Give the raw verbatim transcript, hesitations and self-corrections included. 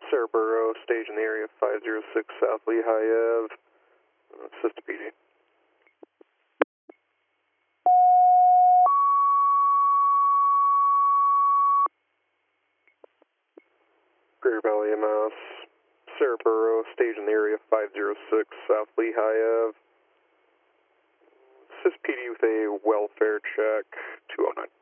Cerebro, stage in the area five zero six South Lehigh Ave, uh, Sista P D. Greater Valley M S, Cerebro, stage in the area five zero six South Lehigh Ave, Sys P D with a welfare check two oh nine.